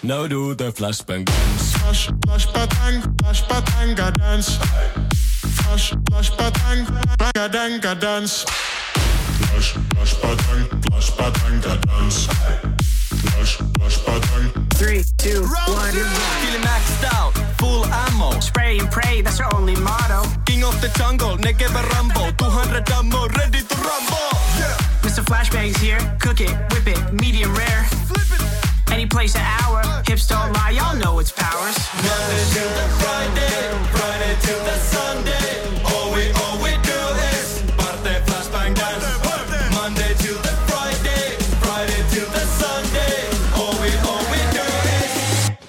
Now do the flashbang dance. Flashbang dance. Flashbang dance. Flashbang dance. 3, 2, 1. Feeling maxed out, full ammo. Spray and pray, that's our only motto. King of the jungle, never Rambo. 200 ammo, ready to rumble. Yeah. Mr. Flashbang's here. Cook it, whip it, medium rare. Flip it. Any place an hour. Hips don't lie, y'all know it's powers. Never do the